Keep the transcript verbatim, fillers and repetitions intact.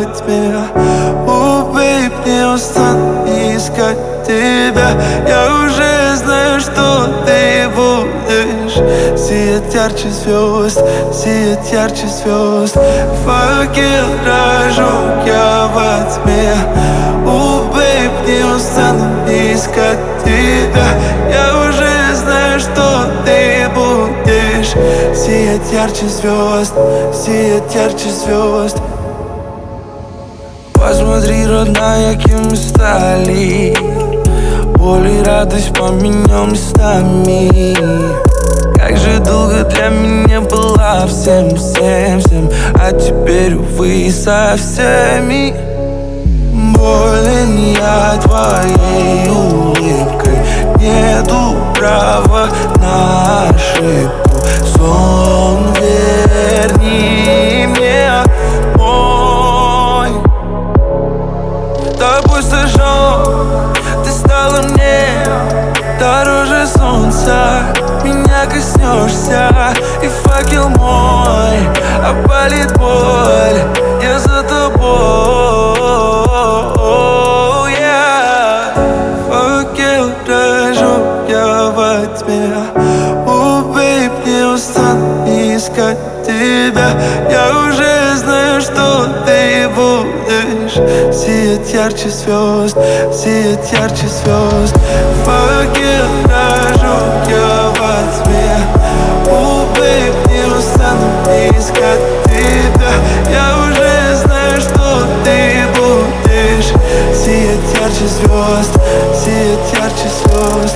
тьме. О, бейб, не устану искать тебя. Я уже знаю, что ты будешь сиять ярче звезд, сиять ярче звезд. Факел рожу я во тьме. О, бейб, не устану искать тебя. Я уже знаю, что ты будешь сиять ярче звезд, сиять ярче звезд. Посмотри, родная, кем мы стали. Боль и радость поменял местами. Как же долго для меня была всем, всем, всем, а теперь, увы, со всеми. Болен я твоей улыбкой, нету права на ошибку. Сон верни мне мой. Тобой сожжен, ты стала мне дороже солнца. Меня коснешься, и факел мой опалит боль. Я за тобой. Факел рожу я во тьме. О, бейб, не устану искать тебя. Я уже знаю, что ты будешь сиять ярче звезд, сиять ярче звезд. Факел рожу я во тьме. О, бейб, не устану искать тебя. Я уже знаю, что ты будешь сиять ярче звезд, сиять ярче звезд.